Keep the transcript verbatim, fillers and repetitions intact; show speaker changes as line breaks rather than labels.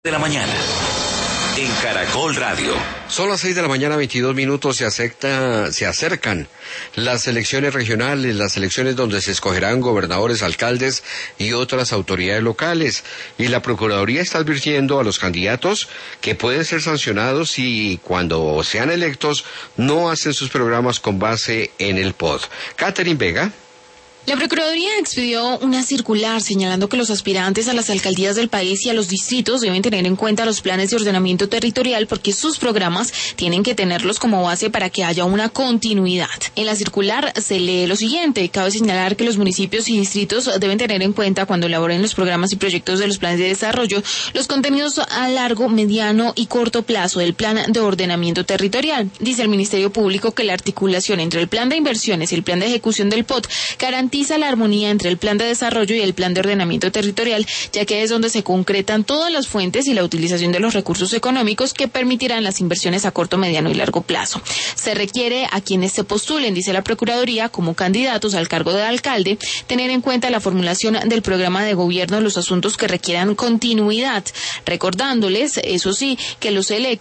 De la mañana en Caracol Radio.
Son las seis de la mañana, veintidós minutos, se acepta, se acercan las elecciones regionales, las elecciones donde se escogerán gobernadores, alcaldes y otras autoridades locales. Y la Procuraduría está advirtiendo a los candidatos que pueden ser sancionados si cuando sean electos no hacen sus programas con base en el P O D. Catherine Vega.
La Procuraduría expidió una circular señalando que los aspirantes a las alcaldías del país y a los distritos deben tener en cuenta los planes de ordenamiento territorial porque sus programas tienen que tenerlos como base para que haya una continuidad. En la circular se lee lo siguiente: cabe señalar que los municipios y distritos deben tener en cuenta cuando elaboren los programas y proyectos de los planes de desarrollo los contenidos a largo, mediano y corto plazo del plan de ordenamiento territorial. Dice el Ministerio Público que la articulación entre el plan de inversiones y el plan de ejecución del P O D garantiza la armonía entre el plan de desarrollo y el plan de ordenamiento territorial, ya que es donde se concretan todas las fuentes y la utilización de los recursos económicos que permitirán las inversiones a corto, mediano y largo plazo. Se requiere a quienes se postulen, dice la Procuraduría, como candidatos al cargo de alcalde, tener en cuenta la formulación del programa de gobierno en los asuntos que requieran continuidad, recordándoles, eso sí, que los electos